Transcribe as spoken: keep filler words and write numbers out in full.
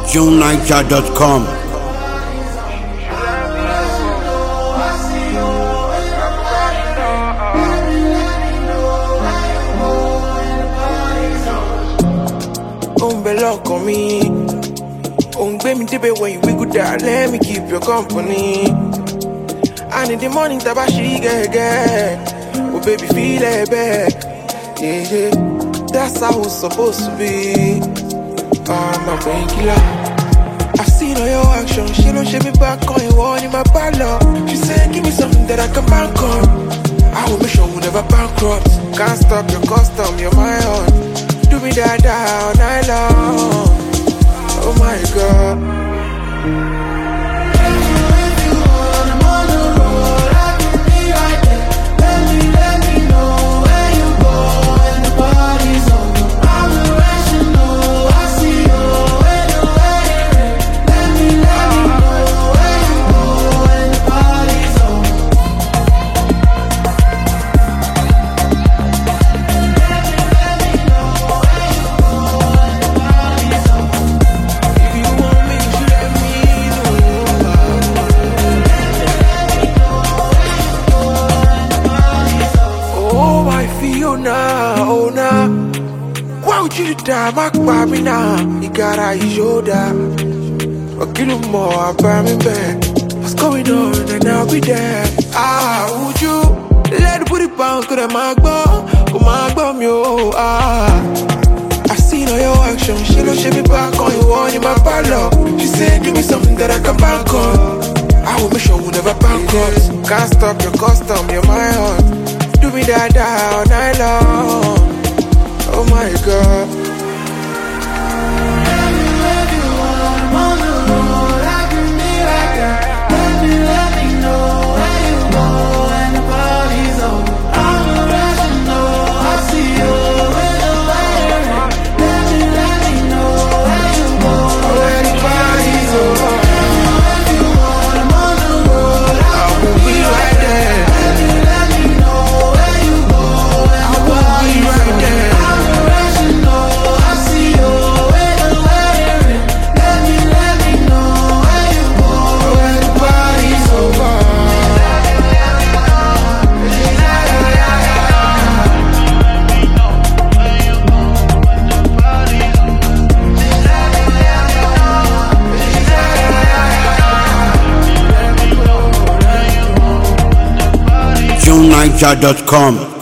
June Niger dot com. Look on me. Oh, baby, baby, when you wiggle that, let me keep your company. And in the morning, tabashi get get. Oh, baby, feel it back. Yeah, yeah. That's how it's supposed to be. I'm a painkiller. I've seen all your actions. She don't shake me back on you, one in my parlor. She said, give me something that I can bank on. I will make sure we'll never bankrupt. Can't stop your custom, you're my own. Do me that all night long. Oh my God. If you want, I'm on the road. I can be right there. Let me, let me know where you go when the party's over. I'm irrational. I see you when the wedding. Let me, let me know where you go when the party's over. Oh nah, why would you die? My baby now, you gotta shoulder. A kilo more, I buy me back. What's going on? And I'll be there. Ah, would you let the booty bounce? Could I mag bomb? Could mag bomb you? Ah, I seen all your actions. She don't shake me back on you, one in my parlor. She said, give me something that I can bank on. I will make sure we'll never bankrupt. Can't stop your custom, you're my own. Do me that all night long. Oh my God. Let me, let you on, I'm on the road. I can be right there. Let me, let me know where you go when the party's over. I'm irrational. I see you in the wedding. Let me, let me know where you go when the party's over. Let you on, I'm on the road. I will be right there. June Niger dot com.